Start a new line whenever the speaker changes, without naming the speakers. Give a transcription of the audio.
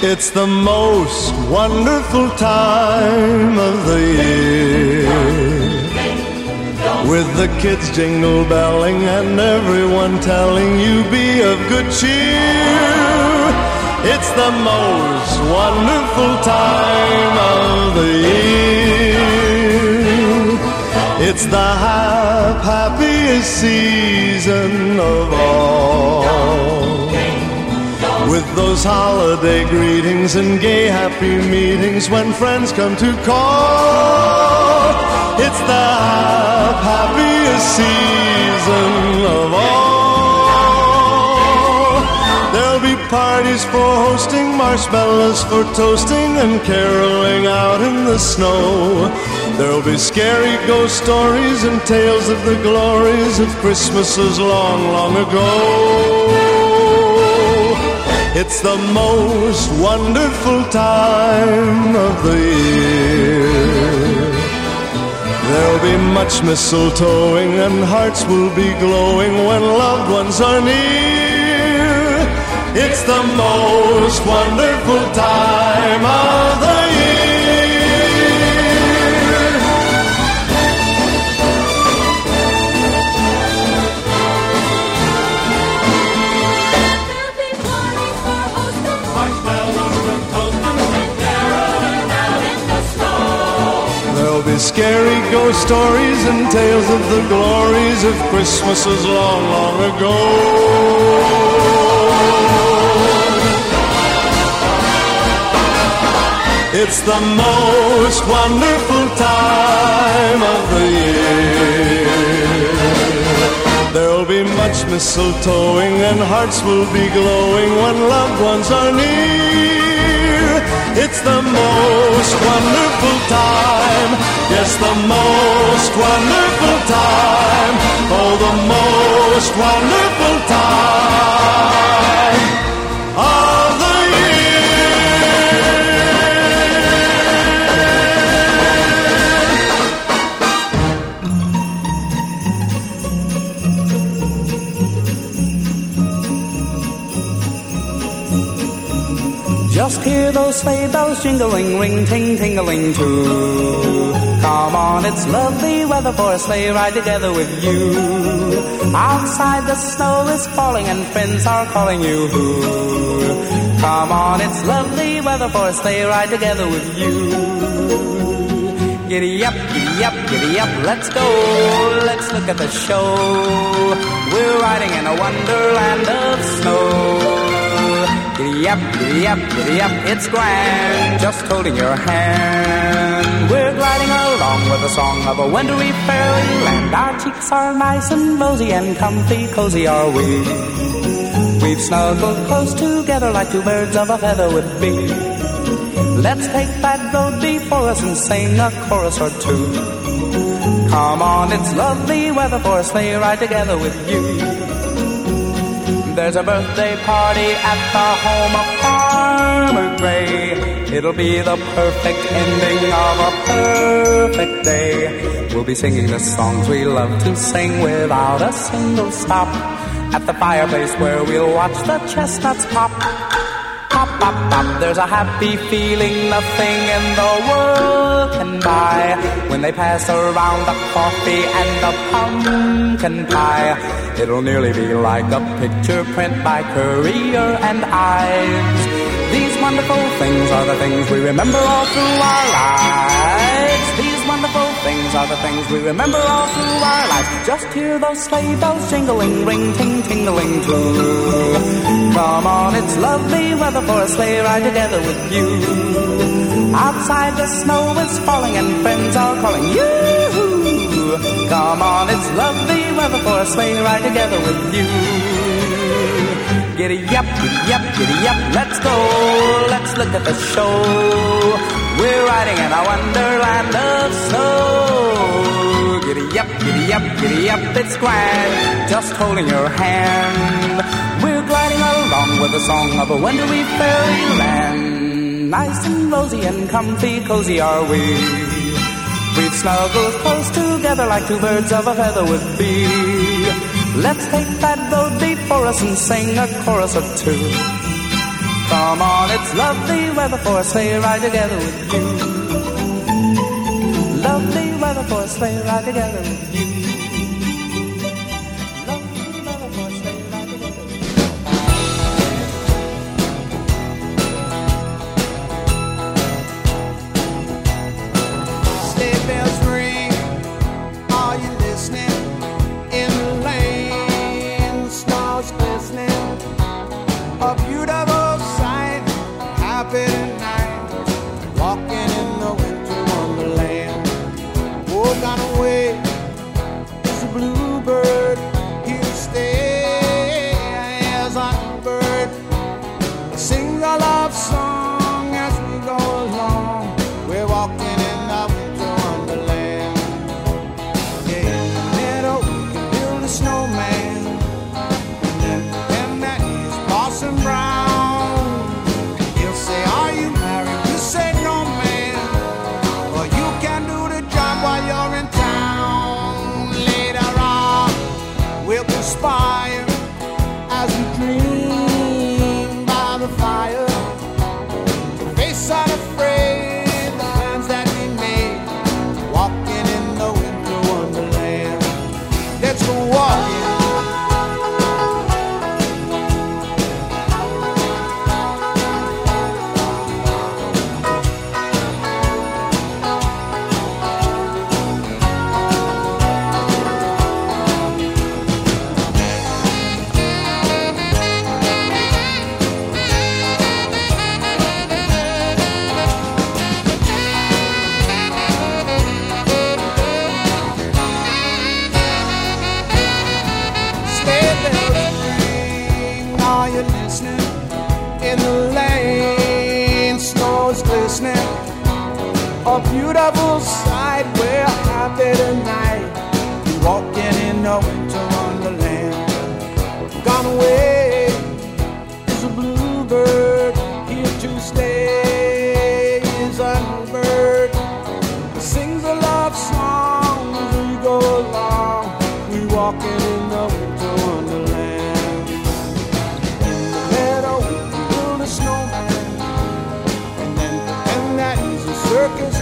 It's the most wonderful time of the year, with the kids jingle belling and everyone telling you be of good cheer. It's the most wonderful time of the year. It's the happiest season of all, with those holiday greetings and gay happy meetings when friends come to call. It's the happiest season of all. There'll be parties for hosting, marshmallows for toasting, and caroling out in the snow. There'll be scary ghost stories and tales of the glories of Christmases long, long ago. It's the most wonderful time of the year. There'll be much mistletoeing and hearts will be glowing when loved ones are near. It's the most wonderful time of the year. Scary ghost stories and tales of the glories of Christmases long, long ago. It's the most wonderful time of the year. There'll be much mistletoeing and hearts will be glowing when loved ones are near. It's the most wonderful time, yes, the most wonderful time, oh, the most wonderful time of the
Just hear those sleigh bells jingling, ring, ting, tingling too. Come on, it's lovely weather for a sleigh ride together with you. Outside the snow is falling and friends are calling you. Come on, it's lovely weather for a sleigh ride together with you. Giddy up, giddy up, giddy up, let's go, let's look at the show. We're riding in a wonderland of snow. Giddy up, giddy up, giddy up, it's grand, just holding your hand. We're gliding along with the song of a wintry fairyland. Our cheeks are nice and rosy and comfy, cozy are we. We've snuggled close together like two birds of a feather would be. Let's take that road before us and sing a chorus or two. Come on, it's lovely weather for a sleigh ride together with you. There's a birthday party at the home of Farmer Gray. It'll be the perfect ending of a perfect day. We'll be singing the songs we love to sing without a single stop. At the fireplace where we'll watch the chestnuts pop. Pop, pop, pop. There's a happy feeling nothing in the world can buy when they pass around the coffee and the pumpkin pie. It'll nearly be like a picture print by Currier and Ives. These wonderful things are the things we remember all through our lives. These wonderful things are the things we remember all through our lives. Just hear those sleigh bells jingling, ring, ting, tingling too. Come on, it's lovely weather for a sleigh ride together with you. Outside the snow is falling and friends are calling you. Come on, it's lovely weather for a sleigh ride together with you. Giddy up, giddy up, giddy up, let's go, let's look at the show. We're riding in a wonderland of snow. Giddy up, giddy up, giddy up, it's grand, just holding your hand. We're gliding along with the song of a wintry fairyland. Nice and rosy and comfy, cozy are we. We've snuggled close together like two birds of a feather would be. Let's take that road before us and sing a chorus or two. Come on, it's lovely weather for a sleigh ride together with you. Lovely weather for a sleigh ride together with you. Lovely weather for a sleigh ride together with
you. Sleigh bells ring, are you listening? In the lane, the stars glistening. A beautiful sight, happy tonight, walking in the winter wonderland. Oh, gone away is a bluebird, here to stay as a bird. Sing a love song as we go along. We're walking in the winter wonderland. Yeah, in the meadow we can build a snowman, and that is Parson Brown. He'll say, are you married? You say no, man. Well, you can do the job while you're in town. Later on, we'll conspire as we dream by the fire. Face unafraid, the plans that we made, walking in the winter wonderland. Let's go walking. Are you listening? In the lane, snow's glistening. A beautiful sight, we're happy tonight, walking in the winter wonderland. Gone away is a bluebird, here to stay is a bird. Sings a love song as we go along. We walking in the winter wonderland. In the meadow we can build a snowman, and that is a circus